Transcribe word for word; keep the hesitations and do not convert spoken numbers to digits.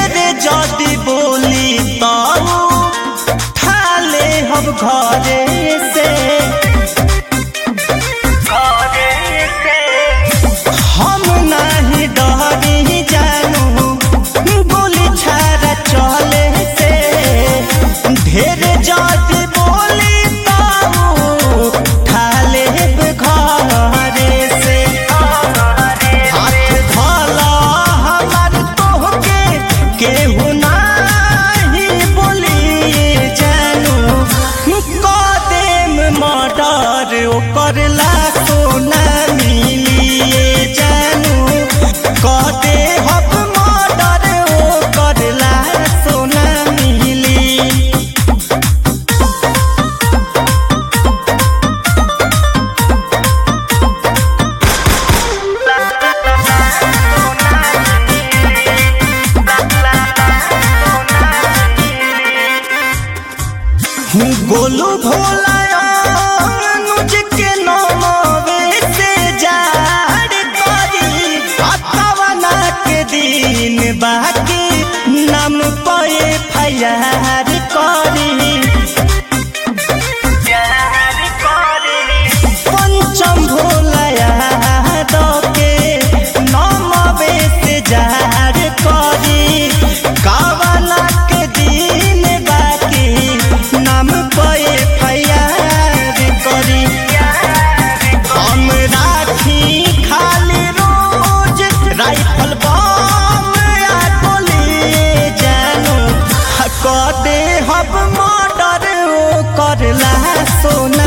ढेरे जदी बोली तो ठाले हम घरे से हम नहीं डरी जानू गोली छाड़ा चले से ढेरे जदी बोली तो ठाले घरे से हाथ धला हमार तोहके केहू नाही बोली जानू कदेम मर्डर ओकर लाशो ना मिलिए जानू कदे हब मर्डर ओकर लाशो ना मिली। गोलू भोला अनुज के नमवे से जाड़ करी अतवना के दिन बाकी नाम पे फैयार करी पंचम भोला यादव के नमवे से जाड़ करी कावना के दिन बाकी नाम पे फैयार करी हम राखी खाली रोज राइफल बम या गोली जानू कदे हब मर्डर ओकर लाशो